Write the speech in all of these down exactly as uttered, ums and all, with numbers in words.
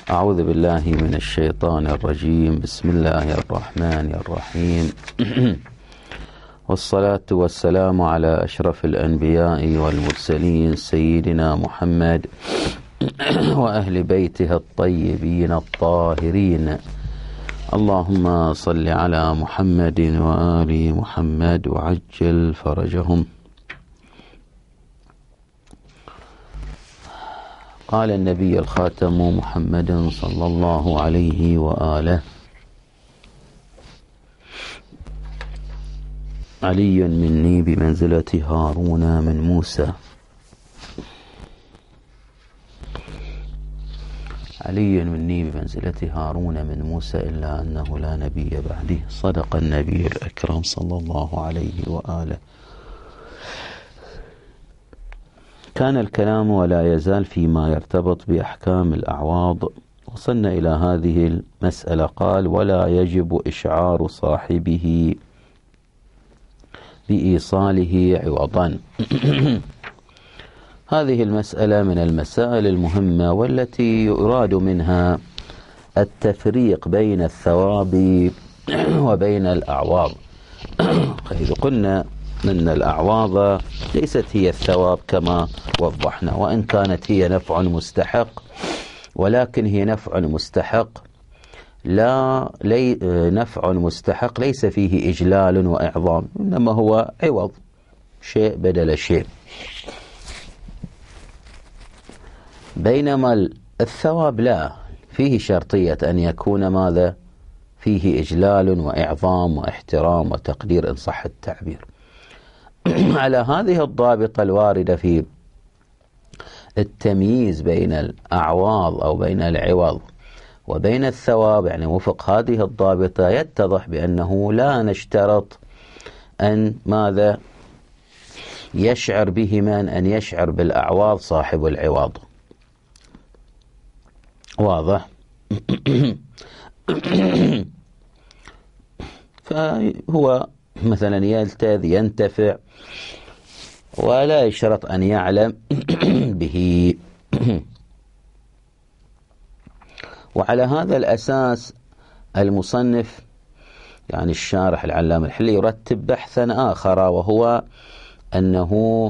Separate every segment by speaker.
Speaker 1: أعوذ بالله من الشيطان الرجيم. بسم الله الرحمن الرحيم. والصلاة والسلام على أشرف الأنبياء والمرسلين سيدنا محمد وأهل بيته الطيبين الطاهرين. اللهم صل على محمد وآل محمد وعجل فرجهم. قال النبي الخاتم محمد صلى الله عليه وآله: علي مني بمنزلة هارون من موسى. علي مني بمنزلة هارون من موسى إلا أنه لا نبي بعده. صدق النبي الأكرم صلى الله عليه وآله. كان الكلام ولا يزال فيما يرتبط بأحكام الأعواض. وصلنا إلى هذه المسألة. قال: ولا يجب إشعار صاحبه بإيصاله عوضا. هذه المسألة من المسائل المهمة والتي يراد منها التفريق بين الثواب وبين الأعواض. إذ قلنا أن الأعواض ليست هي الثواب كما وضحنا، وإن كانت هي نفع مستحق، ولكن هي نفع مستحق لا لي نفع مستحق ليس فيه إجلال وإعظام، إنما هو عوض، شيء بدل شيء. بينما الثواب لا، فيه شرطية أن يكون ماذا؟ فيه إجلال وإعظام واحترام وتقدير إن صح التعبير. على هذه الضابطة الواردة في التمييز بين الأعواض أو بين العوض وبين الثواب، يعني وفق هذه الضابطة يتضح بأنه لا نشترط أن ماذا يشعر به من أن يشعر بالأعواض صاحب العوض. واضح؟ فهو مثلا يلتذ ينتفع ولا يشترط أن يعلم به. وعلى هذا الأساس المصنف يعني الشارح العلامة الحلي يرتب بحثا آخر، وهو أنه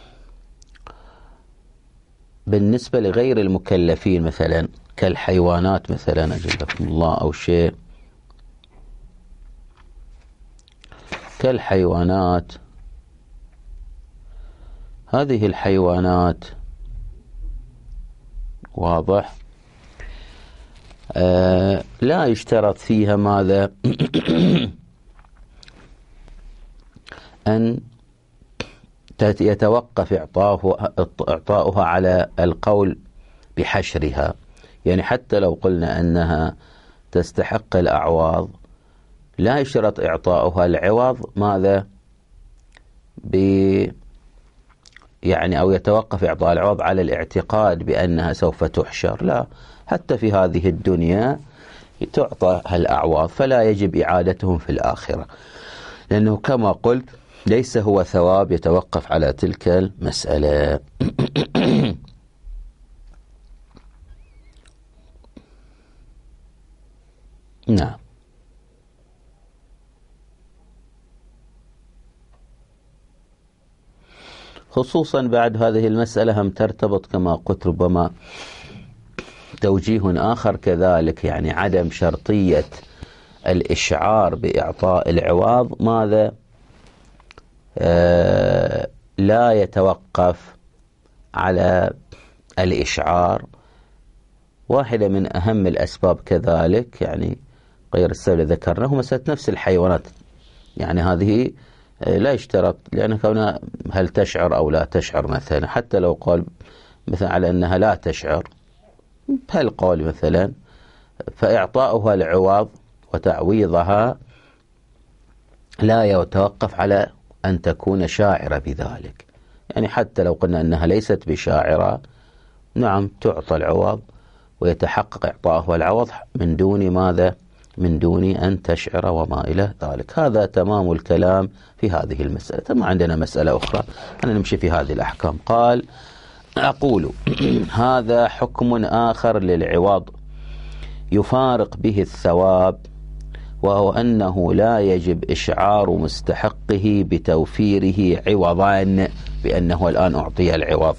Speaker 1: بالنسبة لغير المكلفين مثلا كالحيوانات مثلا أجلكم الله أو شيء كالحيوانات، هذه الحيوانات واضح آه لا يشترط فيها ماذا أن يتوقف إعطاؤها على القول بحشرها. يعني حتى لو قلنا أنها تستحق الأعواض لا يشترط إعطاؤها العوض ماذا ب يعني أو يتوقف إعطاء العوض على الاعتقاد بأنها سوف تحشر. لا، حتى في هذه الدنيا تعطى الأعواض، فلا يجب إعادتهم في الآخرة، لأنه كما قلت ليس هو ثواب يتوقف على تلك المسألة. نعم. خصوصا بعد هذه المسألة هم ترتبط كما قلت ربما توجيه آخر كذلك، يعني عدم شرطية الإشعار بإعطاء العوض ماذا آه لا يتوقف على الإشعار. واحدة من أهم الأسباب كذلك يعني غير السبب اللي ذكرناه مسألة نفس الحيوانات، يعني هذه لا يشترط، لأن كونها هل تشعر أو لا تشعر مثلا، حتى لو قال مثلا على أنها لا تشعر بهالقول مثلا، فإعطاؤها العوض وتعويضها لا يتوقف على أن تكون شاعرة بذلك. يعني حتى لو قلنا أنها ليست بشاعرة، نعم تعطى العوض ويتحقق إعطاؤها العوض من دون ماذا من دون أن تشعر وما إلى ذلك. هذا تمام الكلام في هذه المسألة. ثم عندنا مسألة أخرى، أنا نمشي في هذه الأحكام. قال: أقول هذا حكم آخر للعوض يفارق به الثواب، وهو أنه لا يجب إشعار مستحقه بتوفيره عوضا، بأنه الآن أعطي العوض.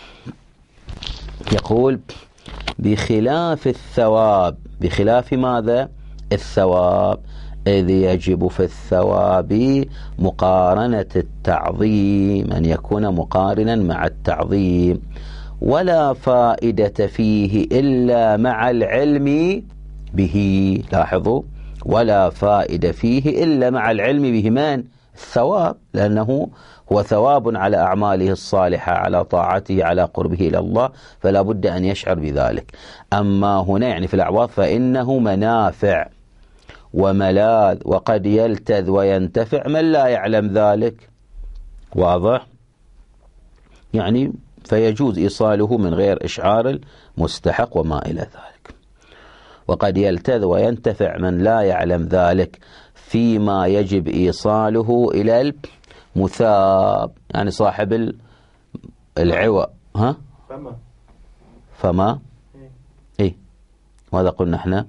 Speaker 1: يقول بخلاف الثواب، بخلاف ماذا؟ الثواب، إذ يجب في الثواب مقارنة التعظيم، أن يكون مقارنا مع التعظيم، ولا فائدة فيه إلا مع العلم به. لاحظوا، ولا فائدة فيه إلا مع العلم به. من؟ الثواب، لأنه هو ثواب على أعماله الصالحة، على طاعته، على قربه إلى الله، فلا بد أن يشعر بذلك. أما هنا يعني في الأعواض فإنه منافع وملاذ، وقد يلتذ وينتفع من لا يعلم ذلك. واضح؟ يعني فيجوز إيصاله من غير إشعار المستحق وما إلى ذلك. وقد يلتذ وينتفع من لا يعلم ذلك فيما يجب إيصاله إلى المثاب، يعني صاحب العوى. ها؟
Speaker 2: فما
Speaker 1: فما إيه ماذا قلنا احنا؟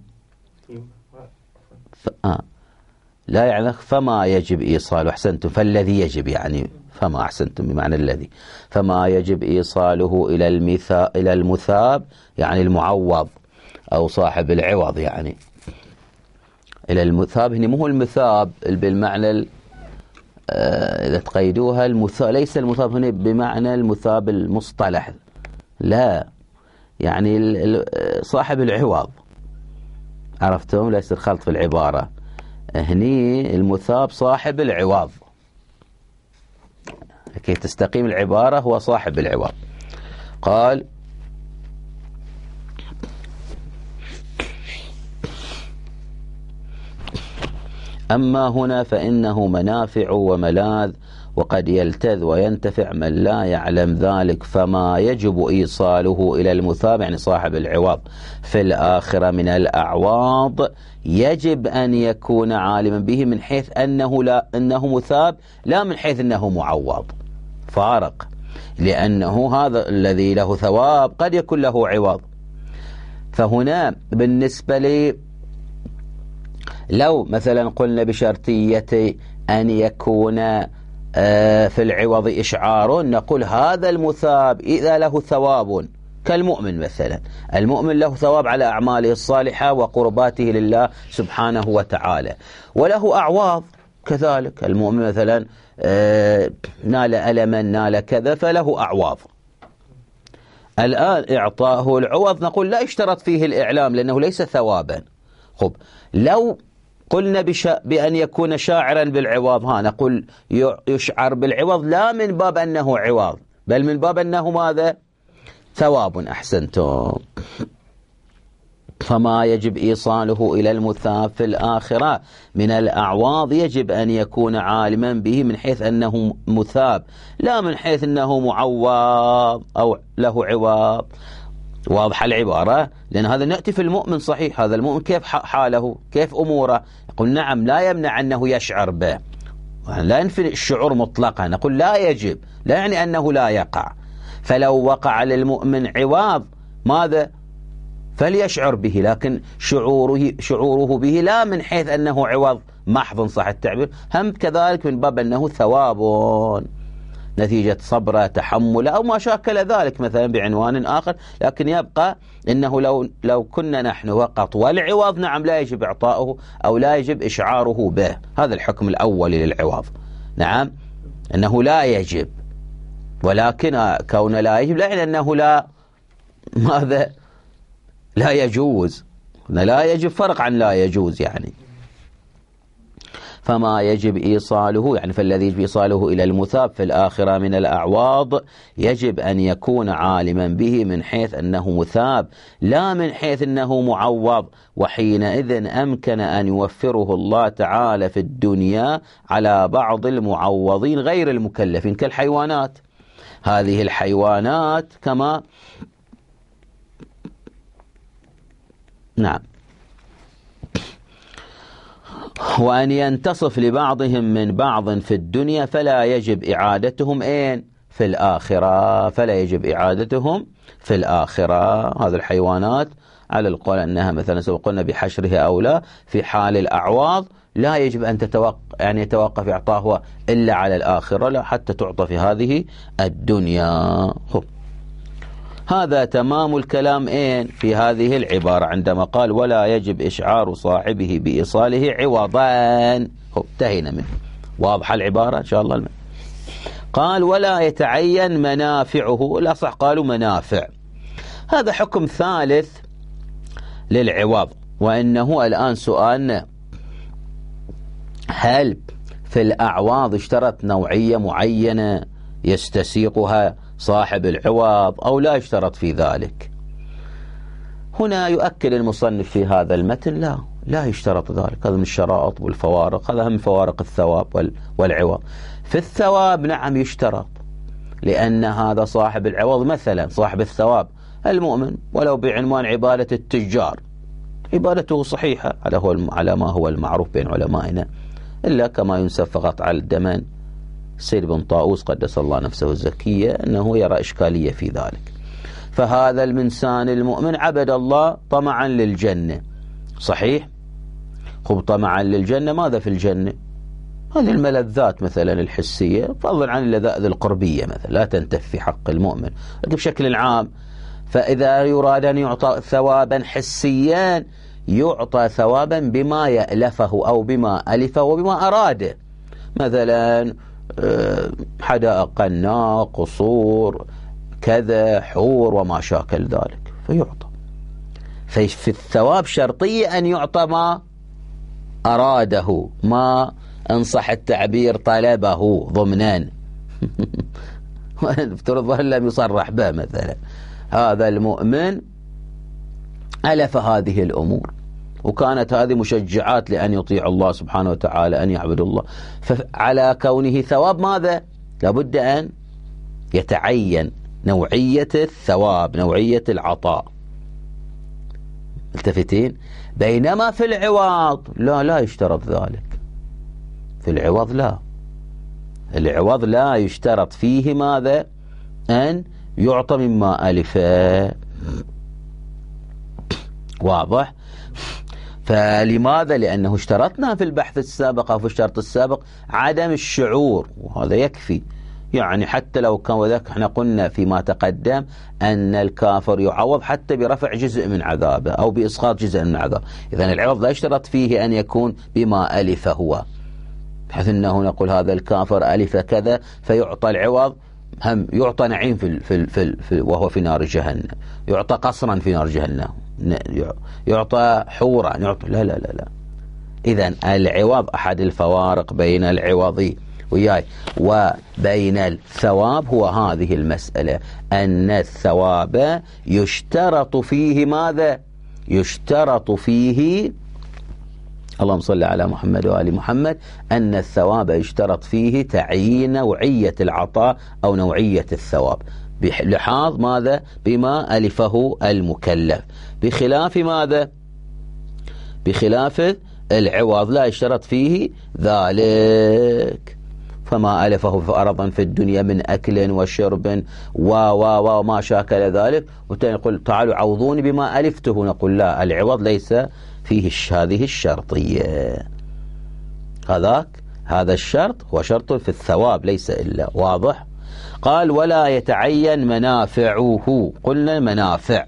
Speaker 1: ف... آه. لا يعني فما يجب إيصاله، أحسنتم، فالذي يجب يعني فما، أحسنتم، بمعنى الذي. فما يجب إيصاله إلى المثا... إلى المثاب يعني المعوض أو صاحب العوض، يعني إلى المثاب. هنا مو المثاب بالمعنى ال... آه... إذا تقيدوها المثاب، ليس المثاب هنا بمعنى المثاب المصطلح، لا، يعني ال... صاحب العوض. عرفتم؟ ليس الخلط في العبارة. هني المثاب صاحب العوض، لكي تستقيم العبارة هو صاحب العوض. قال أما هنا فإنه منافع وملاذ، وقد يلتذ وينتفع من لا يعلم ذلك، فما يجب إيصاله إلى المثاب يعني صاحب العوض في الآخرة من الأعواض يجب أن يكون عالما به من حيث أنه لا أنه مثاب، لا من حيث أنه معوض. فارق، لأنه هذا الذي له ثواب قد يكون له عوض. فهنا بالنسبة لي لو مثلا قلنا بشرطية أن يكون في العوض إشعار، نقول هذا المثاب إذا له ثواب كالمؤمن مثلا، المؤمن له ثواب على أعماله الصالحة وقرباته لله سبحانه وتعالى، وله أعواض كذلك. المؤمن مثلا نال ألما، نال كذا، فله أعواض. الآن إعطاءه العوض نقول لا اشترط فيه الإعلام لأنه ليس ثوابا. خب لو قلنا بش... بأن يكون شاعرا بالعوض، ها نقول يشعر بالعوض لا من باب أنه عوض، بل من باب أنه ماذا؟ ثواب. أحسنتم. فما يجب إيصاله إلى المثاب في الآخرة من الأعواض يجب أن يكون عالما به من حيث أنه مثاب، لا من حيث أنه معوض أو له عوض. واضح العبارة؟ لأن هذا نأتي في المؤمن صحيح، هذا المؤمن كيف حاله، كيف أموره؟ يقول نعم لا يمنع أنه يشعر به، لا ينفي الشعور مطلقا، نقول لا يجب، لا يعني أنه لا يقع. فلو وقع للمؤمن عوض ماذا؟ فليشعر به، لكن شعوره شعوره به لا من حيث أنه عوض محض صح التعبير، هم كذلك من باب أنه ثواب نتيجة صبر، تحمل أو ما شاكل ذلك مثلا بعنوان آخر. لكن يبقى إنه لو لو كنا نحن فقط والعوض نعم لا يجب إعطاؤه أو لا يجب إشعاره به. هذا الحكم الأول للعوض، نعم أنه لا يجب، ولكن كون لا يجب لا يعني أنه لا ماذا لا يجوز. لا يجب فرق عن لا يجوز يعني. فما يجب إيصاله يعني فالذي يجب إيصاله إلى المثاب في الآخرة من الأعواض يجب أن يكون عالما به من حيث أنه مثاب لا من حيث أنه معوض، وحينئذ أمكن أن يوفره الله تعالى في الدنيا على بعض المعوضين غير المكلفين كالحيوانات. هذه الحيوانات كما نعم وأن ينتصف لبعضهم من بعض في الدنيا فلا يجب إعادتهم إين في الآخرة، فلا يجب إعادتهم في الآخرة. هذه الحيوانات على القول أنها مثلا سوف قلنا بحشرها أو لا. في حال الأعواض لا يجب أن تتوقف يعني يتوقف إعطاها إلا على الآخرة، لا، حتى تعطى في هذه الدنيا. هذا تمام الكلام إين في هذه العبارة عندما قال ولا يجب إشعار صاحبه بإيصاله عوضان. انتهينا منه. واضحة العبارة إن شاء الله. المن. قال ولا يتعين منافعه، الأصح قالوا منافع. هذا حكم ثالث للعوض، وإنه الآن سؤالنا هل في الأعواض اشترط نوعية معينة يستسيقها صاحب العوض أو لا اشترط في ذلك؟ هنا يؤكد المصنف في هذا المتن لا لا يشترط ذلك. هذا من الشرائط والفوارق، هذا هم فوارق الثواب والعوض. في الثواب نعم يشترط، لأن هذا صاحب العوض مثلا صاحب الثواب المؤمن ولو بعنوان عبادة التجار عبادته صحيحة على, هو على ما هو المعروف بين علمائنا، إلا كما ينسب فقط على الدمن سيد بن طاووس قدس الله نفسه الزكية أنه يرى إشكالية في ذلك. فهذا الإنسان المؤمن عبد الله طمعا للجنة، صحيح؟ خب طمعا للجنة، ماذا في الجنة؟ هذه الملذات مثلا الحسية، فضلا عن اللذائذ القربية مثلا لا تنتفي في حق المؤمن، لكن بشكل عام فإذا يراد أن يعطى ثوابا حسيا يعطى ثوابا بما يألفه أو بما ألفه وبما أراده، مثلا حدائق قناة، قصور، كذا، حور وما شاكل ذلك فيعطى. ففي الثواب شرطية أن يعطى ما أراده، ما انصح التعبير طلبه ضمنان افترض لم يصرح به. مثلا هذا المؤمن ألف هذه الأمور وكانت هذه مشجعات لأن يطيع الله سبحانه وتعالى، أن يعبد الله، فعلى كونه ثواب ماذا؟ لابد أن يتعين نوعية الثواب، نوعية العطاء. التفتين؟ بينما في العوض لا لا يشترط ذلك. في العوض لا، العوض لا يشترط فيه ماذا؟ أن يعطى مما ألفه. واضح؟ فلماذا؟ لأنه اشترطنا في البحث السابق أو في الشرط السابق عدم الشعور، وهذا يكفي. يعني حتى لو كان، وذلك احنا قلنا فيما تقدم أن الكافر يعوض حتى برفع جزء من عذابه أو بإسقاط جزء من عذابه. إذن العوض لا يشترط فيه أن يكون بما ألف هو، بحيث أنه نقول هذا الكافر ألف كذا فيعطى العوض، هم يعطى نعيم في, في, في, في وهو في نار جهنم، يعطى قصرا في نار جهنم، يعطى حورا، يعطى لا لا لا لا. إذن العوض أحد الفوارق بين العوض وياي وبين الثواب هو هذه المسألة، أن الثواب يشترط فيه ماذا؟ يشترط فيه، اللهم صل على محمد وآل محمد، أن الثواب يشترط فيه تعيين نوعية العطاء أو نوعية الثواب بلحاظ ماذا؟ بما ألفه المكلف، بخلاف ماذا؟ بخلاف العوض لا يشترط فيه ذلك. فما ألفه فرضا في الدنيا من أكل وشرب و و وما شاكل ذلك، وتقول تعالوا عوضوني بما ألفته، نقول لا، العوض ليس فيه هذه الشرطية. هذاك هذا الشرط هو شرط في الثواب ليس إلا. واضح؟ قال ولا يتعين منافعه، قلنا منافع.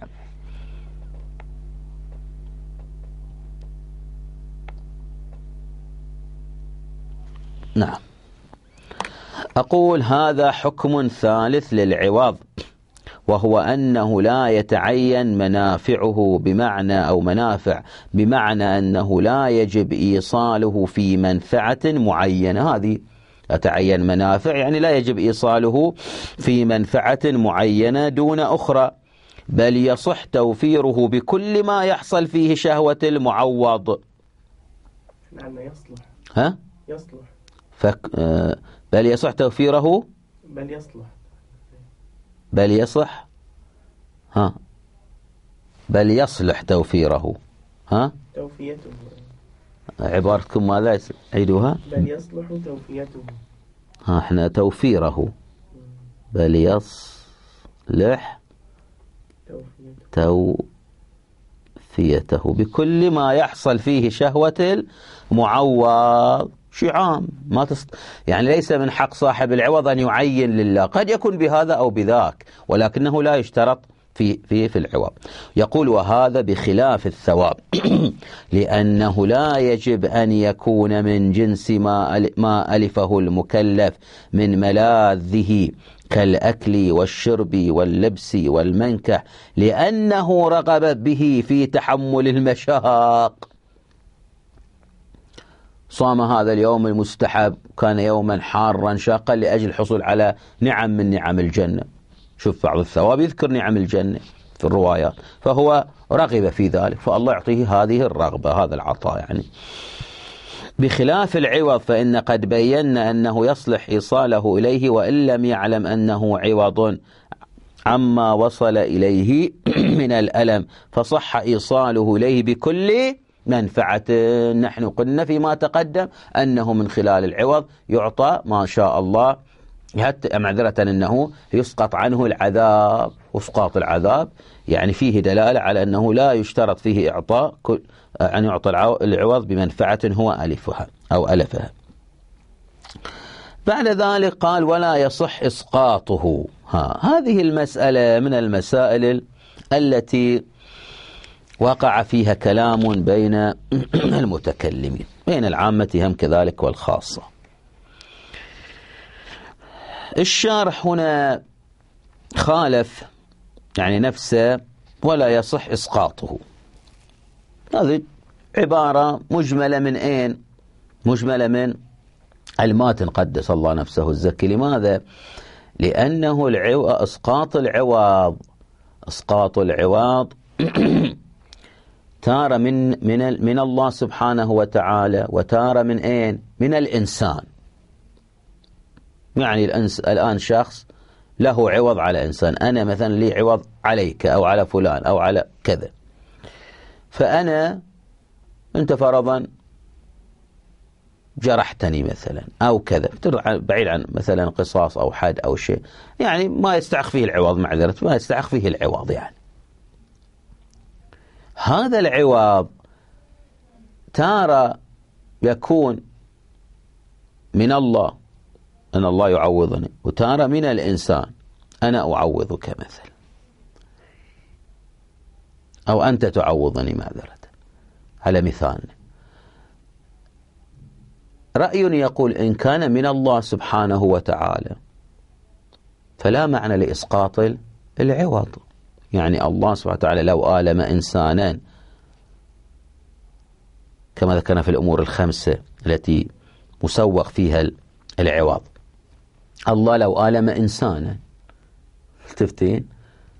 Speaker 1: نعم. أقول هذا حكم ثالث للعوض، وهو أنه لا يتعين منافعه بمعنى أو منافع بمعنى أنه لا يجب إيصاله في منفعة معينة. هذه يتعين منافع يعني لا يجب إيصاله في منفعة معينة دون أخرى، بل يصح توفيره بكل ما يحصل فيه شهوة المعوض.
Speaker 2: نعم يصلح.
Speaker 1: ها؟
Speaker 2: يصلح.
Speaker 1: فك... آه بل يصح توفيره،
Speaker 2: بل يصلح
Speaker 1: بل يصح ها بل يصلح توفيره. ها
Speaker 2: توفيته،
Speaker 1: عبارتكم ماذا؟ عيدوها.
Speaker 2: بل يصلح توفيته.
Speaker 1: ها احنا توفيره، بل يصلح عافيته بكل ما يحصل فيه شهوة المعوض. شيء عام ما تست... يعني ليس من حق صاحب العوض أن يعين لله، قد يكون بهذا أو بذاك، ولكنه لا يشترط في في في العوض. يقول وهذا بخلاف الثواب لأنه لا يجب أن يكون من جنس ما ما ألفه المكلف من ملاذه كالأكل والشرب واللبس والمنكح، لأنه رغب به في تحمل المشاق. صام هذا اليوم المستحب، كان يوما حارا شاقا لأجل الحصول على نعم من نعم الجنة. شوف بعض الثواب يذكر نعم الجنة في الروايات، فهو رغب في ذلك، فالله يعطيه هذه الرغبة، هذا العطاء يعني. بخلاف العوض فإن قد بينا أنه يصلح إيصاله إليه وإن لم يعلم أنه عوض عما وصل إليه من الألم، فصح إيصاله إليه بكل منفعة. نحن قلنا فيما تقدم أنه من خلال العوض يعطى ما شاء الله، حتى معذرة أنه يسقط عنه العذاب، واسقاط العذاب يعني فيه دلالة على أنه لا يشترط فيه إعطاء أن يعطى العوض بمنفعة هو ألفها أو ألفها. بعد ذلك قال ولا يصح إسقاطه. ها هذه المسألة من المسائل التي وقع فيها كلام بين المتكلمين، بين العامة هم كذلك والخاصة. الشارح هنا خالف يعني نفسه ولا يصح إسقاطه. هذه عبارة مجملة من أين؟ مجملة من الماتن قدس الله نفسه الزكي. لماذا؟ لأنه العو... إسقاط العوض إسقاط العوض تارة من من من الله سبحانه وتعالى، وتارة من أين؟ من الإنسان. يعني الأنس الآن شخص له عوض على إنسان، أنا مثلا لي عوض عليك أو على فلان أو على كذا، فأنا أنت فرضا جرحتني مثلا أو كذا، بعيد عن مثلا قصاص أو حد أو شيء، يعني ما يستحق فيه العوض، معذرة ما يستحق فيه العوض. يعني هذا العوض تارة يكون من الله أن الله يعوضني، وتارة من الإنسان أنا أعوضك مثلا، أو أنت تعوضني معذرة على مثال. رأي يقول إن كان من الله سبحانه وتعالى فلا معنى لإسقاط العوض. يعني الله سبحانه وتعالى لو آلم إنسانا كما ذكرنا في الأمور الخمسة التي مسوق فيها العوض، الله لو آلم إنسانا تفتين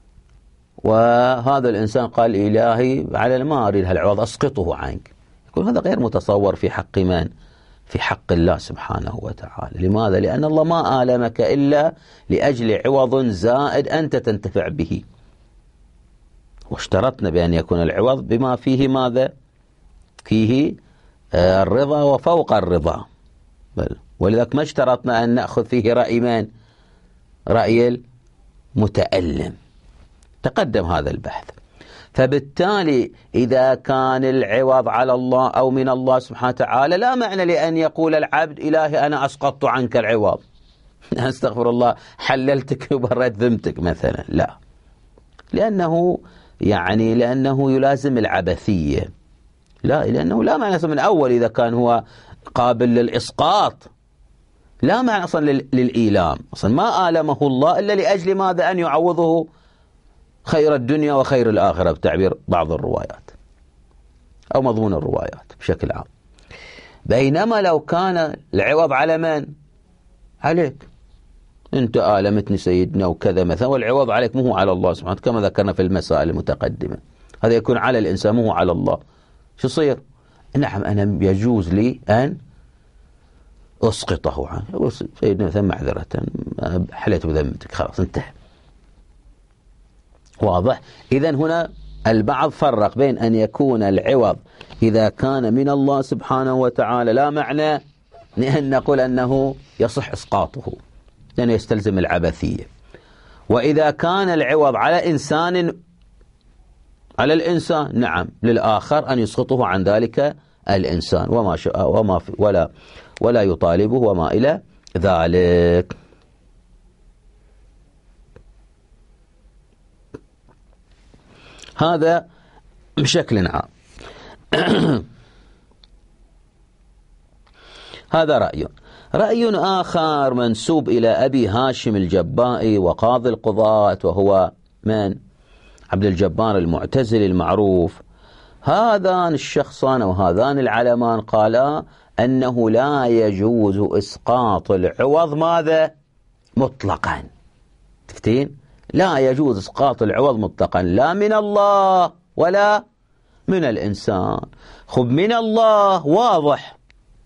Speaker 1: وهذا الإنسان قال إلهي على ما أريد هالعوض أسقطه عنك، يقول هذا غير متصور في حق من؟ في حق الله سبحانه وتعالى. لماذا؟ لأن الله ما آلمك إلا لأجل عوض زائد أنت تنتفع به، واشترطنا بأن يكون العوض بما فيه ماذا؟ فيه الرضا وفوق الرضا، بل ولذلك ما اشترطنا أن نأخذ فيه رأي من؟ رأي المتألم. تقدم هذا البحث. فبالتالي إذا كان العوض على الله أو من الله سبحانه وتعالى لا معنى لأن يقول العبد إلهي أنا أسقطت عنك العوض، أستغفر الله حللتك وبرد ذمتك مثلا، لا، لأنه يعني لأنه يلازم العبثية، لا، لأنه لا معنى من أول إذا كان هو قابل للإسقاط، لا معنى أصلا للإيلام، أصلا ما آلمه الله إلا لأجل ماذا؟ أن يعوضه خير الدنيا وخير الآخرة بتعبير بعض الروايات أو مضمون الروايات بشكل عام. بينما لو كان العوض على من؟ عليك، أنت آلمتني سيدنا وكذا مثلا، والعوض عليك مو على الله سبحانه كما ذكرنا في المسائل المتقدمة، هذا يكون على الإنسان مو على الله، شو يصير؟ نعم أنا يجوز لي أن أسقطه عنه، يقول سيدنا مثلا معذرة حليت بذمتك خلاص انتهى. واضح؟ إذن هنا البعض فرق بين أن يكون العوض إذا كان من الله سبحانه وتعالى لا معنى أن نقول أنه يصح إسقاطه لأنه يستلزم العبثية، وإذا كان العوض على إنسان على الإنسان نعم، للآخر أن يسقطه عن ذلك الإنسان وما شاء وما في ولا ولا يطالبه وما إلى ذلك. هذا بشكل عام. هذا رأي. رأي آخر منسوب إلى أبي هاشم الجبائي وقاضي القضاة، وهو من؟ عبد الجبار المعتزلي المعروف. هذان الشخصان وهذان العلمان قالا أنه لا يجوز إسقاط العوض ماذا؟ مطلقا. تفتين؟ لا يجوز إسقاط العوض مطلقا، لا من الله ولا من الإنسان. خب من الله واضح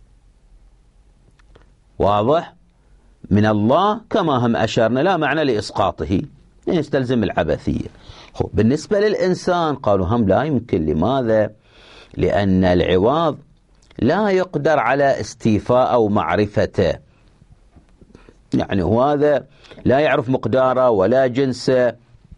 Speaker 1: واضح من الله كما هم أشرنا لا معنى لإسقاطه، يستلزم العبثية. خب بالنسبة للإنسان قالوا هم لا يمكن. لماذا؟ لأن العوض لا يقدر على استيفاء أو معرفته، يعني هذا لا يعرف مقداره ولا جنسه،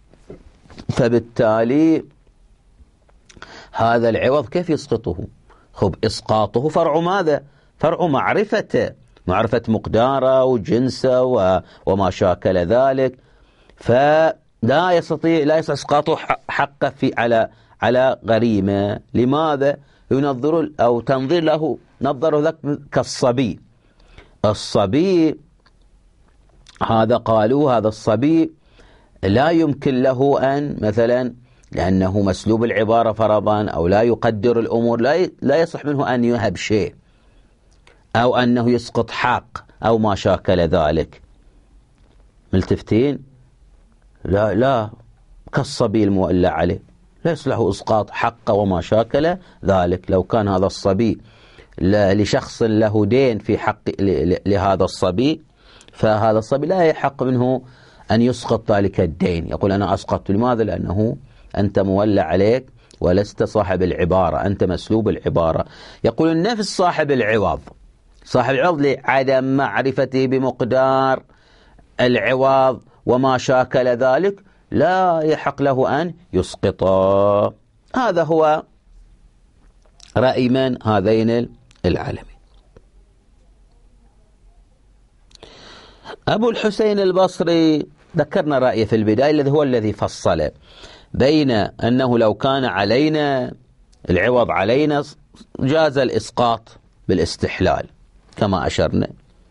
Speaker 1: فبالتالي هذا العوض كيف يسقطه؟ خب إسقاطه فرع ماذا؟ فرع معرفته، معرفة مقداره وجنسه وما شاكل ذلك، فلا يستطيع لا يستطيع إسقاطه حقه في على على غريمة. لماذا؟ ينظر أو تنظر له نظر ذاك كالصبي. الصبي هذا قالوا هذا الصبي لا يمكن له أن مثلا، لأنه مسلوب العبارة فرضا أو لا يقدر الأمور، لا لا يصح منه أن يهب شيء أو أنه يسقط حق أو ما شاكل ذلك. ملتفتين؟ لا لا كالصبي المولى عليه لا يصلح إسقاط حق وما شاكل ذلك. لو كان هذا الصبي لشخص له دين في حق لهذا الصبي، فهذا الصبي لا يحق منه أن يسقط ذلك الدين. يقول أنا أسقط. لماذا؟ لأنه أنت مولى عليك ولست صاحب العبارة، أنت مسلوب العبارة. يقول نفس صاحب العوض، صاحب العوض لعدم معرفته بمقدار العوض وما شاكل ذلك لا يحق له أن يسقطه. هذا هو رأي من هذين العالمين. أبو الحسين البصري ذكرنا رأيه في البداية الذي هو الذي فصل بين أنه لو كان علينا العوض علينا جاز الإسقاط بالاستحلال كما أشرنا،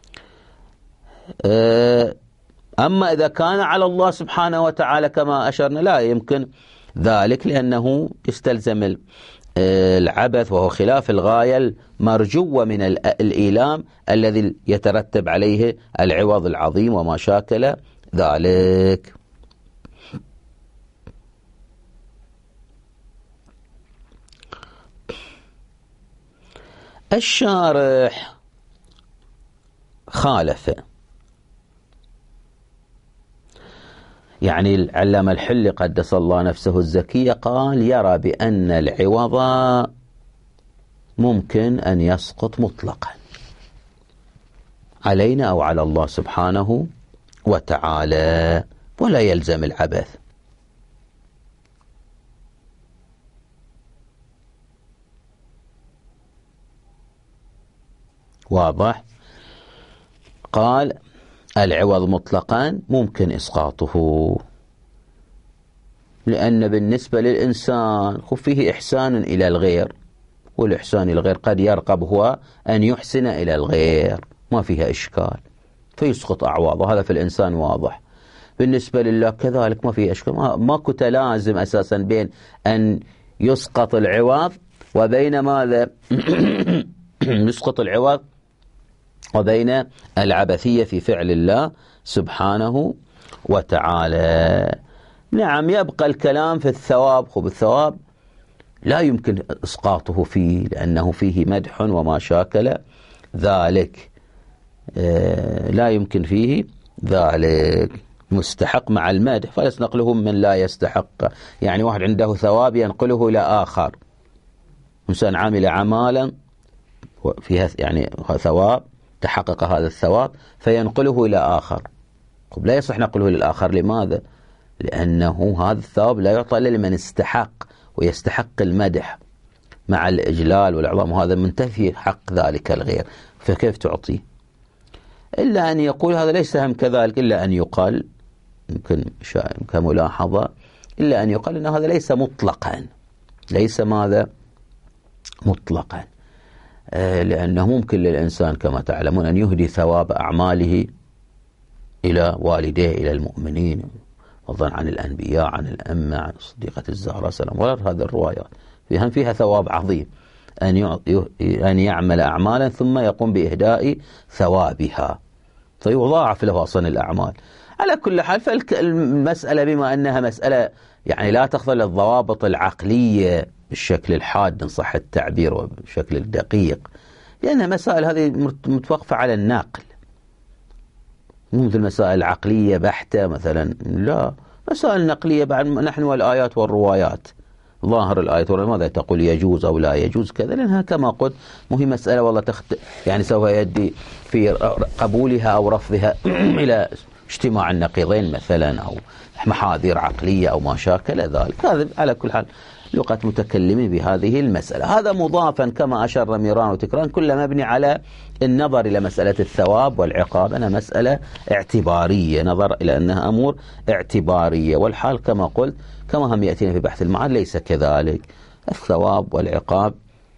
Speaker 1: أما إذا كان على الله سبحانه وتعالى كما أشرنا لا يمكن ذلك، لأنه يستلزم العبث وهو خلاف الغاية المرجوة من الإيلام الذي يترتب عليه العوض العظيم وما شاكل ذلك. الشارح خالف، يعني العلامة الحلي قدس الله نفسه الزكية قال يرى بأن العوض ممكن أن يسقط مطلقا علينا أو على الله سبحانه وتعالى ولا يلزم العبث. واضح؟ قال العوض مطلقا ممكن إسقاطه، لأن بالنسبة للإنسان فيه إحسان إلى الغير، والإحسان إلى الغير قد يرقب هو أن يحسن إلى الغير، ما فيها إشكال فيسقط أعواضه. هذا في الإنسان واضح. بالنسبة لله كذلك ما فيه إشكال، ماكو تلازم أساسا بين أن يسقط العوض وبين ماذا يسقط العوض وبين العبثية في فعل الله سبحانه وتعالى. نعم يبقى الكلام في الثواب. خب الثواب لا يمكن إسقاطه فيه لأنه فيه مدح وما شاكل ذلك، لا يمكن فيه ذلك. مستحق مع المدح فلس نقله من لا يستحق، يعني واحد عنده ثواب ينقله إلى آخر، إنسان عامل عمالا فيها يعني ثواب تحقق هذا الثواب فينقله إلى آخر. طب لا يصح نقله للآخر. لماذا؟ لأنه هذا الثواب لا يعطى إلا لمن استحق، ويستحق المدح مع الإجلال والإعظام، وهذا منتفي حق ذلك الغير، فكيف تعطيه؟ إلا أن يقول هذا ليس هم كذلك، إلا أن يقال يمكن كملاحظة، إلا أن يقال أن هذا ليس مطلقا، ليس ماذا مطلقا، لأنه ممكن للإنسان كما تعلمون أن يهدي ثواب أعماله إلى والديه، إلى المؤمنين، فضلا عن الأنبياء، عن الأمة، عن الصديقة الزهراء سلام، وغير هذه الروايات فيها فيها ثواب عظيم، أن أن يعمل أعمالا ثم يقوم بإهداء ثوابها فيضاعف له أصلا الأعمال. على كل حال، فالمسألة بما أنها مسألة يعني لا تخضع للضوابط العقلية بالشكل الحاد إن صح التعبير وبالشكل الدقيق، لأنها مسائل هذه متوقفة على الناقل، مو مثل مسائل عقلية بحتة مثلا، لا، مسائل نقلية بعد نحن والآيات والروايات، ظاهر الآيات والروايات ماذا تقول يجوز أو لا يجوز كذا، لأنها كما قلت مهي مسألة والله تخت... يعني سوف يؤدي في قبولها أو رفضها إلى اجتماع النقيضين مثلا، أو محاذير عقلية أو ما شاكل ذلك. هذا على كل حال لغة متكلمين بهذه المسألة. هذا مضافا كما أشر ميران وتكران كل مبني على النظر إلى مسألة الثواب والعقاب، أنا مسألة اعتبارية، نظر إلى أنها أمور اعتبارية، والحال كما قلت كما هم يأتينا في بحث المعاد ليس كذلك. الثواب والعقاب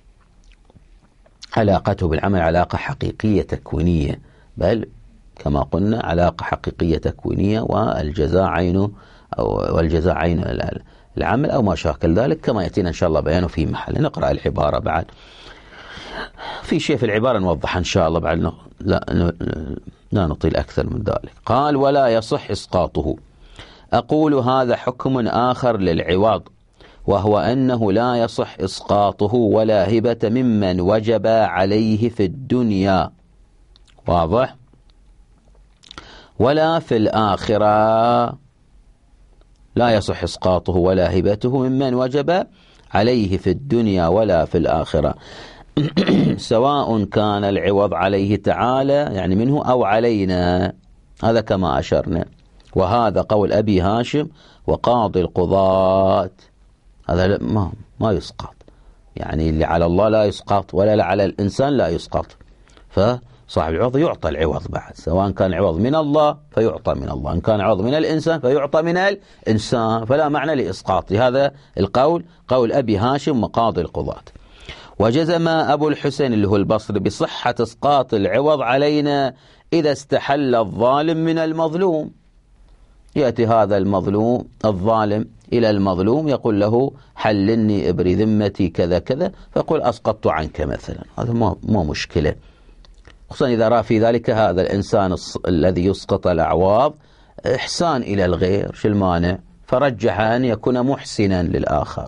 Speaker 1: علاقته بالعمل علاقة حقيقية تكوينية، بل كما قلنا علاقة حقيقية تكوينية، والجزاء عينه أو والجزاء عين العمل أو ما شاكل ذلك، كما يأتينا إن شاء الله بيانه في محل. نقرأ العبارة بعد، في شيء في العبارة نوضح إن شاء الله بعد، لا, لا نطيل أكثر من ذلك. قال ولا يصح إسقاطه. أقول هذا حكم آخر للعوض، وهو أنه لا يصح إسقاطه ولا هبة ممن وجب عليه في الدنيا، واضح، ولا في الآخرة، لا يصح إسقاطه ولا هبته ممن وجب عليه في الدنيا ولا في الآخرة، سواء كان العوض عليه تعالى يعني منه أو علينا، هذا كما أشرنا. وهذا قول أبي هاشم وقاضي القضاة، هذا ما ما يسقط، يعني اللي على الله لا يسقط ولا على الإنسان لا يسقط، فصاحب العوض يعطى العوض بعد، سواء كان عوض من الله فيعطى من الله، إن كان عوض من الإنسان فيعطى من الإنسان، فلا معنى لإسقاطه. هذا القول قول أبي هاشم وقاضي القضاة. وجزم أبو الحسين اللي هو البصري بصحة إسقاط العوض علينا إذا استحل الظالم من المظلوم. يأتي هذا المظلوم الظالم إلى المظلوم يقول له حللني ابري ذمتي كذا كذا، فيقول أسقطت عنك مثلا، هذا ما ما مشكلة، خصوصا إذا رأى في ذلك هذا الإنسان الذي يسقط الأعواض إحسان إلى الغير، شو المانع؟ فرجح أن يكون محسنا للآخر.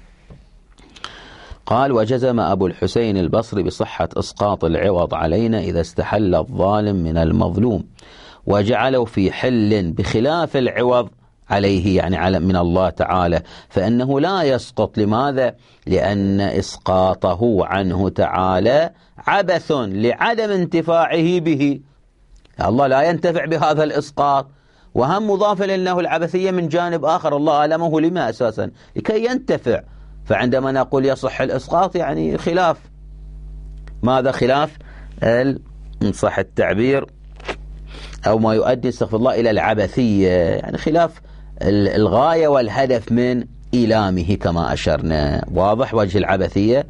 Speaker 1: قال وجزم أبو الحسين البصري بصحة إسقاط العوض علينا إذا استحل الظالم من المظلوم، وجعله في حل بخلاف العوض عليه يعني على من الله تعالى، فإنه لا يسقط. لماذا؟ لأن إسقاطه عنه تعالى عبث لعدم انتفاعه به، الله لا ينتفع بهذا الإسقاط، وهم مضاف له العبثية من جانب آخر، الله ألمه لما أساسا لكي ينتفع. فعندما نقول يصح الإسقاط يعني خلاف ماذا؟ خلاف إن صح التعبير أو ما يؤدي استغفر الله إلى العبثية، يعني خلاف الغاية والهدف من إيلامه كما أشرنا، واضح وجه العبثية.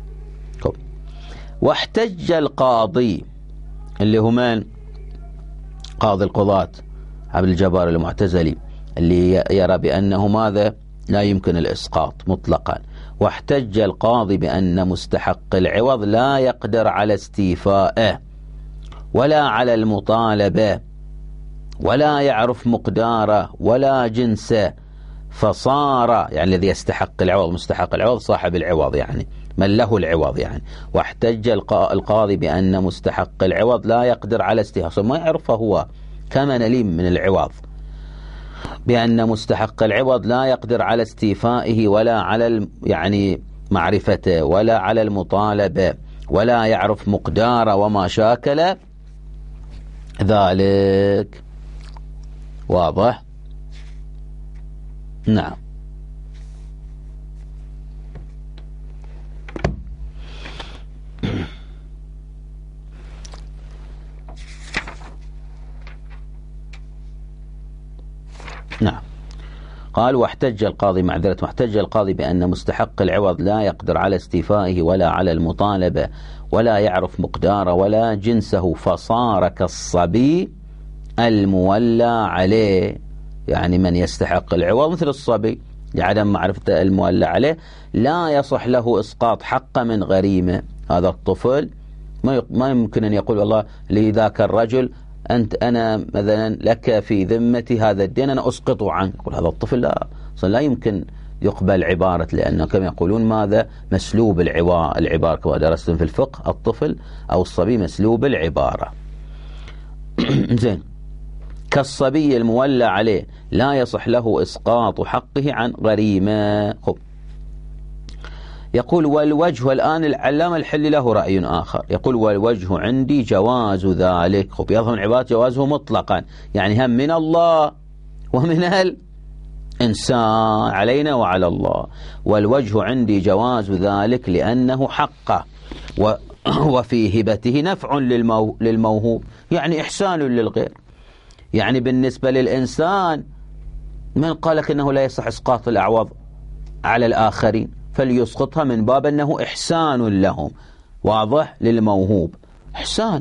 Speaker 1: واحتج القاضي اللي هو من؟ قاضي القضاة عبد الجبار المعتزلي، اللي يرى بأنه ماذا؟ لا يمكن الإسقاط مطلقا. واحتج القاضي بأن مستحق العوض لا يقدر على استيفائه ولا على المطالبة ولا يعرف مقداره ولا جنسه، فصار يعني الذي يستحق العوض، مستحق العوض صاحب العوض يعني من له العوض يعني. واحتج القاضي بأن مستحق العوض لا يقدر على استيفائه، ما يعرفه هو كما نليم من العوض، بأن مستحق العوض لا يقدر على استيفائه ولا على يعني معرفته ولا على المطالبة ولا يعرف مقداره وما شاكل ذلك، واضح؟ نعم. نعم. قال واحتج القاضي معذرة واحتج القاضي بأن مستحق العوض لا يقدر على استيفائه ولا على المطالبة ولا يعرف مقداره ولا جنسه، فصار كالصبي المولى عليه. يعني من يستحق العوض مثل الصبي لعدم معرفة المولى عليه لا يصح له إسقاط حق من غريمة. هذا الطفل ما يمكن أن يقول والله لذاك الرجل أنت أنا مثلا لك في ذمتي هذا الدين أنا أسقطه عنك. يقول هذا الطفل لا لا يمكن يقبل عبارة، لأنه كما يقولون ماذا مسلوب العبارة كما درستم في الفقه، الطفل أو الصبي مسلوب العبارة. زين. كالصبي المولى عليه لا يصح له إسقاط حقه عن غريمة. خب. يقول والوجه، الآن العلامة الحلي له رأي آخر، يقول والوجه عندي جواز ذلك. خب يظهر عبارة جوازه مطلقا، يعني هم من الله ومن الإنسان علينا وعلى الله. والوجه عندي جواز ذلك لأنه حقه وفي هبته نفع للمو للموهوب، يعني إحسان للغير. يعني بالنسبة للإنسان من قالك أنه لا يصح إسقاط الأعواض على الآخرين، فليسقطها من باب أنه إحسان لهم. واضح؟ للموهوب إحسان،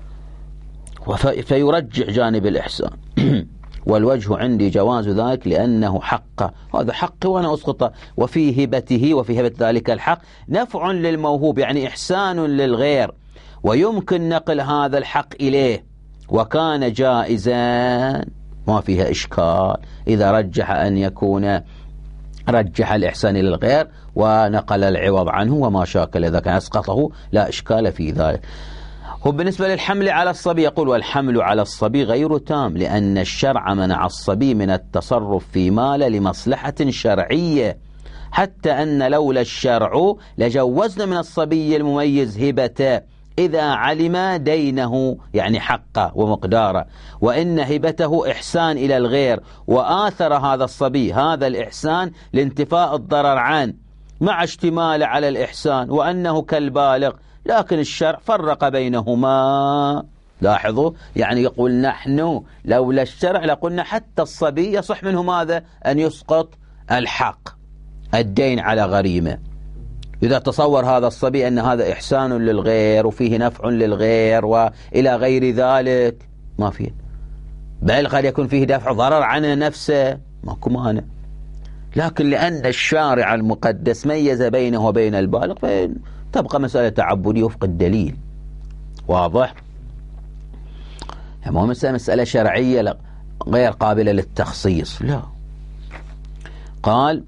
Speaker 1: فيرجح جانب الإحسان. والوجه عندي جواز ذلك لأنه حقه، هذا حقي وأنا أسقطه. وفي هبته وفي هبة ذلك الحق نفع للموهوب، يعني إحسان للغير، ويمكن نقل هذا الحق إليه وكان جائزا ما فيها إشكال إذا رجح أن يكون رجح الإحسان إلى الغير ونقل العوض عنه وما شاكل، إذا كان أسقطه لا إشكال في ذلك. وبالنسبة للحمل على الصبي يقول والحمل على الصبي غير تام، لأن الشرع منع الصبي من التصرف في مال لمصلحة شرعية، حتى أن لولا الشرع لجوزنا من الصبي المميز هبته إذا علم دينه، يعني حقه ومقداره، وإن هبته إحسان إلى الغير، وآثر هذا الصبي هذا الإحسان لانتفاء الضرر عنه مع اشتمال على الإحسان وأنه كالبالغ، لكن الشرع فرق بينهما. لاحظوا، يعني يقول نحن لولا الشرع لقلنا حتى الصبي يصح منه ماذا؟ أن يسقط الحق الدين على غريمه، إذا تصور هذا الصبي أن هذا إحسان للغير وفيه نفع للغير وإلى غير ذلك ما فيه، بل قد يكون فيه دفع ضرر عنه نفسه ماكو مانع. لكن لأن الشارع المقدس ميز بينه وبين البالغ تبقى مسألة تعبدية وفق الدليل. واضح؟ ما هو مسألة, مسألة شرعية غير قابلة للتخصيص، لا. قال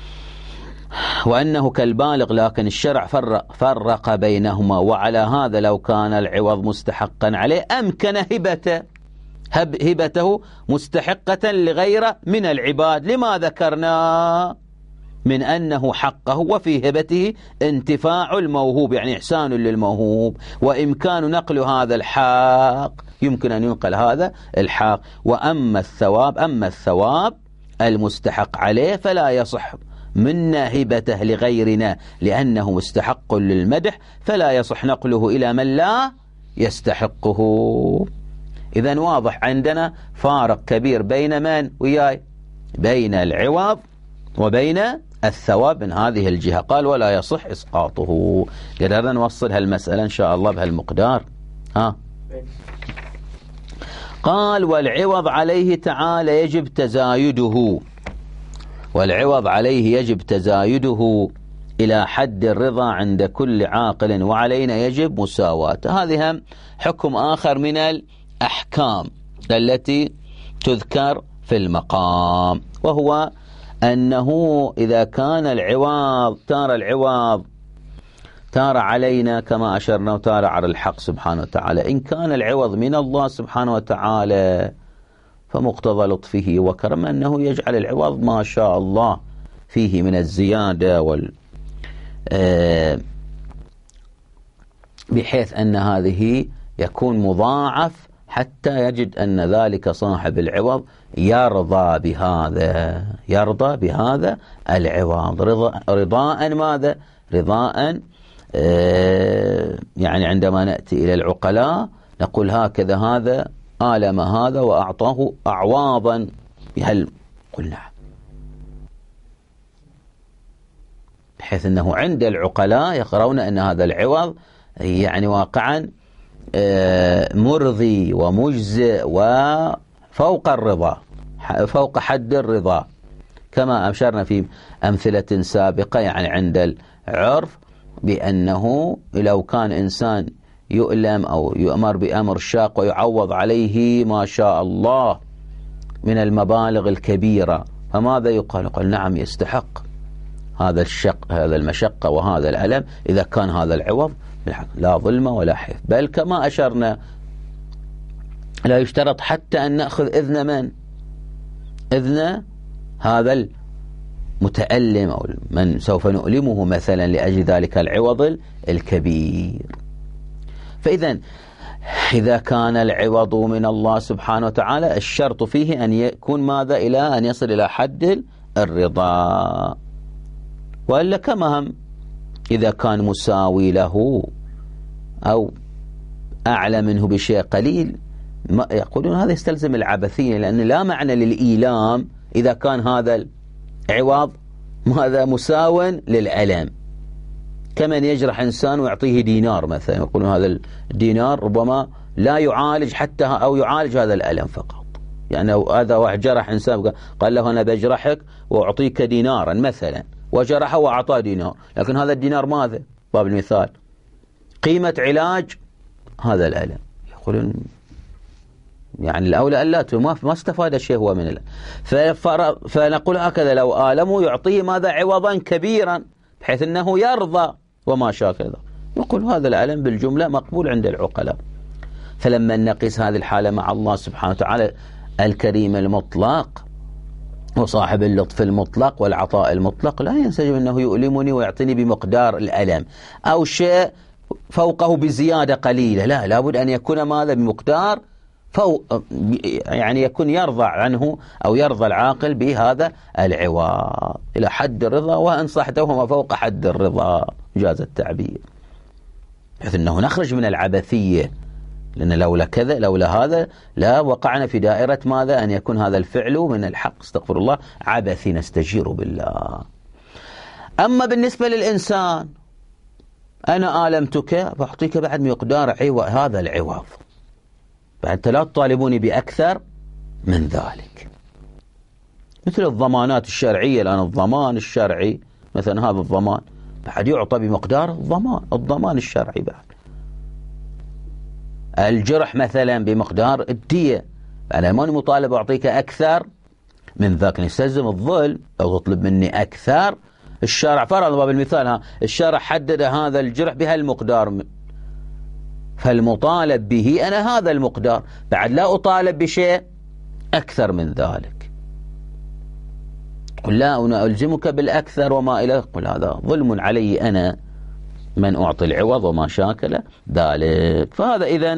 Speaker 1: وأنه كالبالغ، لكن الشرع فرق, فرق بينهما، وعلى هذا لو كان العوض مستحقا عليه أمكن هبته هب هبته مستحقة لغيره من العباد، لما ذكرنا من أنه حقه وفي هبته انتفاع الموهوب، يعني إحسان للموهوب، وإمكان نقل هذا الحق، يمكن أن ينقل هذا الحق. وأما الثواب أما الثواب المستحق عليه فلا يصح منا هبته لغيرنا لأنه مستحق للمدح، فلا يصح نقله إلى من لا يستحقه. إذن واضح عندنا فارق كبير بين من وياي؟ بين العوض وبين الثواب من هذه الجهة. قال ولا يصح إسقاطه. قدرنا نوصل هالمسألة إن شاء الله بهالمقدار. ها قال والعوض عليه تعالى يجب تزايده، والعوض عليه يجب تزايده إلى حد الرضا عند كل عاقل، وعلينا يجب مساواته. هذه هم حكم آخر من الأحكام التي تذكر في المقام، وهو أنه إذا كان العوض تارى العوض تارى علينا كما أشرنا وتارى على الحق سبحانه وتعالى. إن كان العوض من الله سبحانه وتعالى فمقتضى لطفه وكرمه أنه يجعل العوض ما شاء الله فيه من الزيادة وال بحيث أن هذه يكون مضاعف حتى يجد أن ذلك صاحب العوض يرضى بهذا يرضى بهذا العوض رضا رضاء ماذا؟ رضاء يعني عندما نأتي إلى العقلاء نقول هكذا هذا آلم هذا وأعطاه أعواضا قل نعم، بحيث أنه عند العقلاء يقرون أن هذا العوض يعني واقعا مرضي ومجزئ وفوق الرضا، فوق حد الرضا، كما أشرنا في أمثلة سابقة. يعني عند العرف بأنه لو كان إنسان يؤلم أو يؤمر بأمر شاق ويعوض عليه ما شاء الله من المبالغ الكبيرة، فماذا يقال؟ يقول نعم يستحق هذا الشق، هذا المشقة وهذا الألم إذا كان هذا العوض لا ظلم ولا حيف. بل كما أشرنا لا يشترط حتى أن نأخذ إذن من؟ إذن هذا المتألم أو من سوف نؤلمه مثلا لأجل ذلك العوض الكبير. فإذا إذا كان العوض من الله سبحانه وتعالى الشرط فيه أن يكون ماذا؟ إلى أن يصل إلى حد الرضا، وإلا كما هم إذا كان مساوي له أو أعلى منه بشيء قليل ما يقولون هذا يستلزم العبثية، لأن لا معنى للإيلام إذا كان هذا العوض ماذا؟ مساو للألم. كمن يجرح إنسان ويعطيه دينار مثلا، يقولون هذا الدينار ربما لا يعالج حتى أو يعالج هذا الألم فقط. يعني هذا واحد جرح إنسان قال له أنا بجرحك وأعطيك دينارا مثلا، وجرحه وأعطاه دينار، لكن هذا الدينار ماذا؟ باب المثال قيمة علاج هذا الألم. يقولون يعني الأولى ألا ما استفاد شيء هو من الألم. فنقول هكذا لو آلمه يعطيه ماذا؟ عوضا كبيرا بحيث أنه يرضى وما شاء كذا. يقول هذا الألم بالجملة مقبول عند العقلاء. فلما نقيس هذه الحالة مع الله سبحانه وتعالى الكريم المطلق وصاحب اللطف المطلق والعطاء المطلق، لا ينسجم أنه يؤلمني ويعطيني بمقدار الألم أو شيء فوقه بزيادة قليلة، لا، لابد أن يكون ماذا؟ بمقدار فوق، يعني يكون يرضى عنه أو يرضى العاقل بهذا العوض إلى حد الرضا، وإن صحته فوق حد الرضا جاز التعبير، بحيث أنه نخرج من العبثية. لأن لولا كذا لولا هذا لا وقعنا في دائرة ماذا؟ أن يكون هذا الفعل من الحق استغفر الله عبثي نستجير بالله. أما بالنسبة للإنسان أنا آلمتك فأعطيك بعد مقدار عوض هذا العوض، بعد لا تطالبوني بأكثر من ذلك. مثل الضمانات الشرعية الآن، الضمان الشرعي مثلا هذا الضمان بعد يعطى بمقدار الضمان الضمان الشرعي، بعد الجرح مثلا بمقدار الدية، أنا ماني مطالب أعطيك أكثر من ذاك، نستلزم الظلم أو تطلب مني أكثر. الشارع فرض باب المثال ها الشارع حدد هذا الجرح بهالمقدار، فالمطالب به أنا هذا المقدار، بعد لا أطالب بشيء أكثر من ذلك. قل لا أنا ألزمك بالأكثر وما إلى، قل هذا ظلم علي أنا من أعطي العوض وما شاكل ذلك. فهذا إذن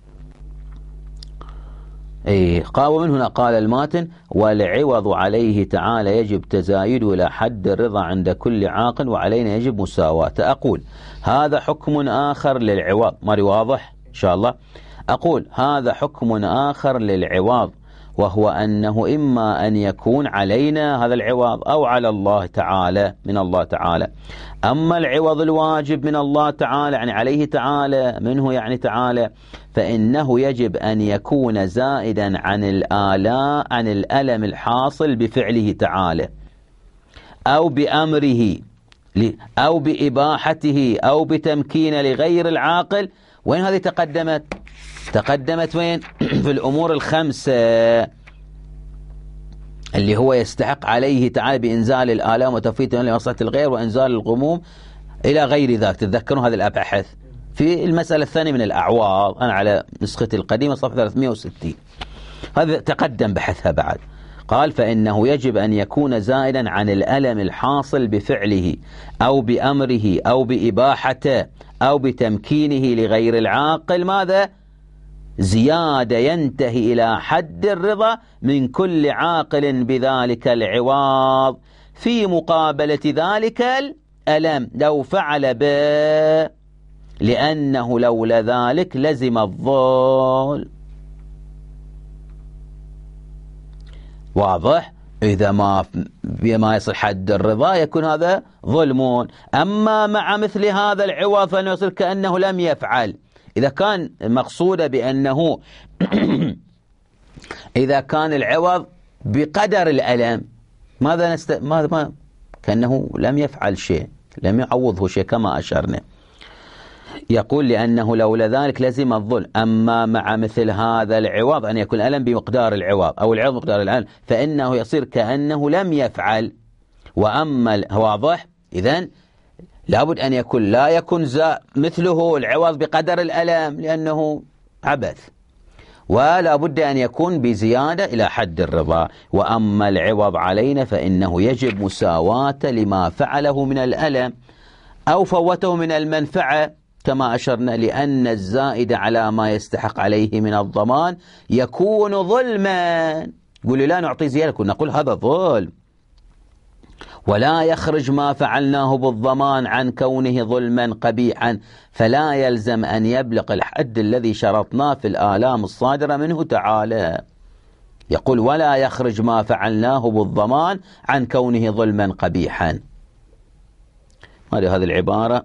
Speaker 1: إيه قال. ومن هنا قال الماتن والعوض عليه تعالى يجب تزايده إلى حد الرضا عند كل عاقل، وعلينا يجب مساواته. أقول هذا حكم آخر للعوض، ماري واضح إن شاء الله. أقول هذا حكم آخر للعوض، وهو أنه إما أن يكون علينا هذا العوض أو على الله تعالى من الله تعالى. أما العوض الواجب من الله تعالى يعني عليه تعالى منه يعني تعالى، فإنه يجب أن يكون زائدا عن الآلاء عن الألم الحاصل بفعله تعالى أو بأمره أو بإباحته أو بتمكين لغير العاقل. وين هذه تقدمت؟ تقدمت وين؟ في الأمور الخمسة اللي هو يستحق عليه تعالى بإنزال الآلام وتفويتها لمصلحة الغير وإنزال الغموم إلى غير ذلك. تتذكرون هذه الأبحث في المسألة الثانية من الأعواض، أنا على نسختي القديمة صفحة ثلاثمئة وستين، هذا تقدم بحثها بعد. قال فإنه يجب أن يكون زائدا عن الألم الحاصل بفعله أو بأمره أو بإباحته أو بتمكينه لغير العاقل ماذا؟ زيادة ينتهي إلى حد الرضا من كل عاقل بذلك العوض في مقابلة ذلك الألم لو فعل به، لأنه لولا ذلك لزم الظلم. واضح؟ إذا ما بما يصل حد الرضا يكون هذا ظلم. أما مع مثل هذا العوض فإنه يصير كأنه لم يفعل. إذا كان مقصود بأنه إذا كان العوض بقدر الألم ماذا نست... ماذا ما... كأنه لم يفعل شيء، لم يعوضه شيء كما أشرنا. يقول لأنه لولا ذلك لزم الظلم. أما مع مثل هذا العوض أن يكون الألم بمقدار العوض أو العوض بمقدار الألم فإنه يصير كأنه لم يفعل. وأما واضح، إذن لابد أن يكون لا يكون مثله العوض بقدر الألم لأنه عبث، ولا بد أن يكون بزيادة إلى حد الرضا. وأما العوض علينا فإنه يجب مساواة لما فعله من الألم أو فوته من المنفعة كما أشرنا، لأن الزائد على ما يستحق عليه من الضمان يكون ظلما. قولوا لا نعطي زيادة، كنا نقول هذا ظلم. ولا يخرج ما فعلناه بالضمان عن كونه ظلما قبيحا، فلا يلزم أن يبلغ الحد الذي شرطناه في الآلام الصادرة منه تعالى. يقول ولا يخرج ما فعلناه بالضمان عن كونه ظلما قبيحا. هذه العبارة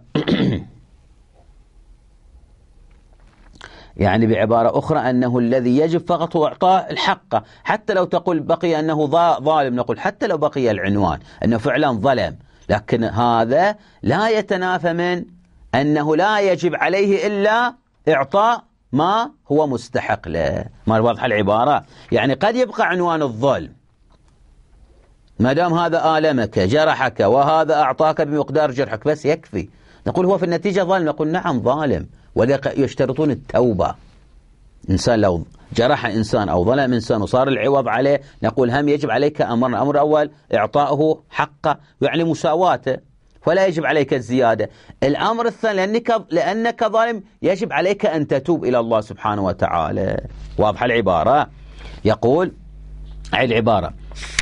Speaker 1: يعني بعبارة أخرى أنه الذي يجب فقط هو إعطاء الحق، حتى لو تقول بقي أنه ظالم، نقول حتى لو بقي العنوان أنه فعلا ظلم، لكن هذا لا يتنافى من أنه لا يجب عليه إلا إعطاء ما هو مستحق له. ما واضحة العبارة؟ يعني قد يبقى عنوان الظلم ما دام هذا آلمك جرحك وهذا أعطاك بمقدار جرحك بس يكفي، نقول هو في النتيجة ظالم، نقول نعم ظالم، ويشترطون التوبة. إنسان لو جرح إنسان أو ظلم إنسان وصار العوض عليه نقول هم يجب عليك أمرنا. أمر أول إعطاؤه حقه يعني مساواته، ولا يجب عليك الزيادة. الأمر الثاني لأنك, لأنك ظالم يجب عليك أن تتوب إلى الله سبحانه وتعالى. واضح العبارة؟ يقول أي العبارة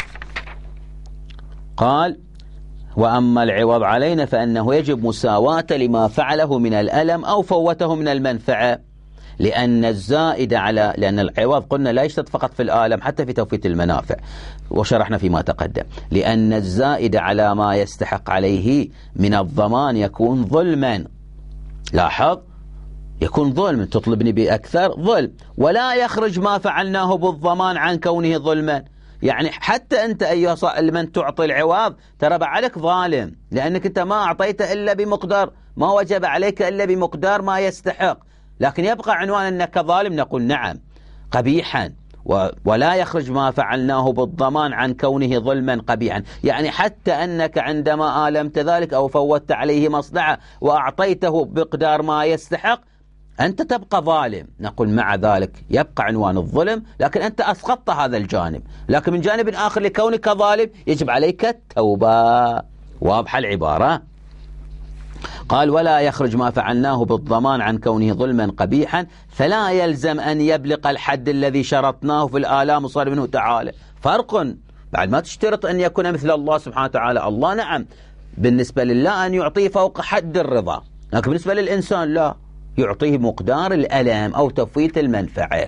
Speaker 1: قال وأما العوض علينا فإنه يجب مساواة لما فعله من الألم أو فوته من المنفعة، لأن الزائد على لأن العوض قلنا لا يشترط فقط في الآلم حتى في توفيت المنافع، وشرحنا فيما تقدم. لأن الزائد على ما يستحق عليه من الضمان يكون ظلما. لاحظ، يكون ظلم، تطلبني بأكثر ظلم. ولا يخرج ما فعلناه بالضمان عن كونه ظلما، يعني حتى أنت أيها من تعطي العوض ترى عليك ظالم، لأنك أنت ما أعطيت إلا بمقدار ما وجب عليك إلا بمقدار ما يستحق، لكن يبقى عنوان أنك ظالم، نقول نعم قبيحا. ولا يخرج ما فعلناه بالضمان عن كونه ظلما قبيحا، يعني حتى أنك عندما آلمت ذلك أو فوتت عليه مصلحة وأعطيته بمقدار ما يستحق أنت تبقى ظالم، نقول مع ذلك يبقى عنوان الظلم، لكن أنت أسقطت هذا الجانب. لكن من جانب آخر لكونك ظالم يجب عليك التوبة. واضحة العبارة؟ قال ولا يخرج ما فعلناه بالضمان عن كونه ظلما قبيحا، فلا يلزم أن يبلغ الحد الذي شرطناه في الآلام الصادرة منه تعالى. فرق، بعد ما تشترط أن يكون مثل الله سبحانه وتعالى. الله نعم بالنسبة لله أن يعطيه فوق حد الرضا، لكن بالنسبة للإنسان لا، يعطيه مقدار الألم أو تفويت المنفعة.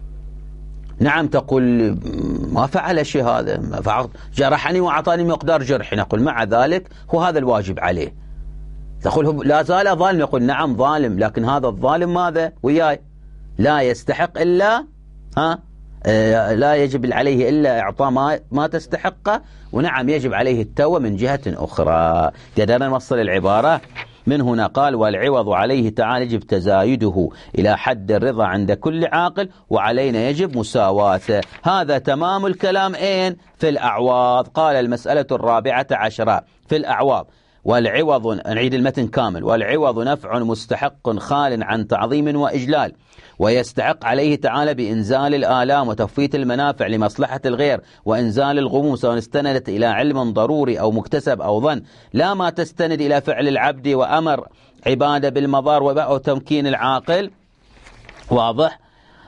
Speaker 1: نعم تقول ما فعل شيء، هذا جرحني وأعطاني مقدار جرحي، نقول مع ذلك هو هذا الواجب عليه. تقول لا زال ظالم، نقول نعم ظالم، لكن هذا الظالم ماذا وياي؟ لا يستحق إلا ها آه لا يجب عليه إلا إعطاء ما, ما تستحقه، ونعم يجب عليه التوبة من جهة أخرى. قدرنا نوصل العبارة. من هنا قال والعوض عليه تعالى يجب تزايده إلى حد الرضا عند كل عاقل، وعلينا يجب مساواته. هذا تمام الكلام إين في الأعواض. قال المسألة الرابعة عشرة في الأعواض والعوض، نعيد المتن كامل. والعوض نفع مستحق خال عن تعظيم وإجلال، ويستحق عليه تعالى بإنزال الآلام وتفويت المنافع لمصلحة الغير وإنزال الغموم، سواء استندت إلى علم ضروري أو مكتسب أو ظن، لا ما تستند إلى فعل العبد وأمر عبادة بالمضار وتمكين العاقل. واضح؟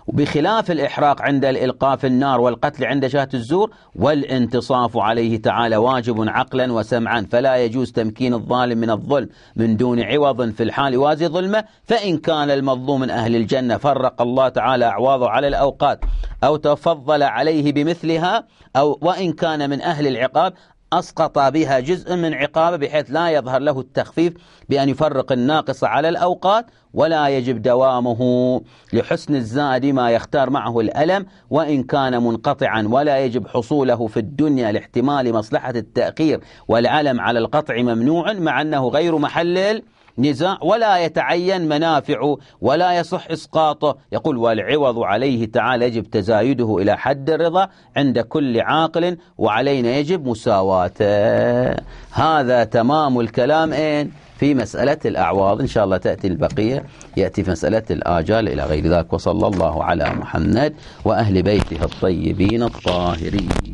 Speaker 1: بخلاف الإحراق عند الإلقاء في النار والقتل عند شاة الزور. والانتصاف عليه تعالى واجب عقلا وسمعا، فلا يجوز تمكين الظالم من الظلم من دون عوض في الحال يوازي ظلمه. فإن كان المظلوم من أهل الجنة فرق الله تعالى أعواضه على الأوقات أو تفضل عليه بمثلها، أو وإن كان من أهل العقاب أسقط بها جزء من عقابه بحيث لا يظهر له التخفيف بأن يفرق الناقص على الأوقات، ولا يجب دوامه لحسن الزاد ما يختار معه الألم وإن كان منقطعا، ولا يجب حصوله في الدنيا لاحتمال مصلحة التأخير، والعلم على القطع ممنوع مع أنه غير محل نزاع، ولا يتعين منافع ولا يصح إسقاطه. يقول والعوض عليه تعالى يجب تزايده إلى حد الرضا عند كل عاقل، وعلينا يجب مساواته. هذا تمام الكلام إن في مسألة الأعواض. إن شاء الله تأتي البقية، يأتي في مسألة الآجال إلى غير ذلك. وصلى الله على محمد وأهل بيته الطيبين الطاهرين.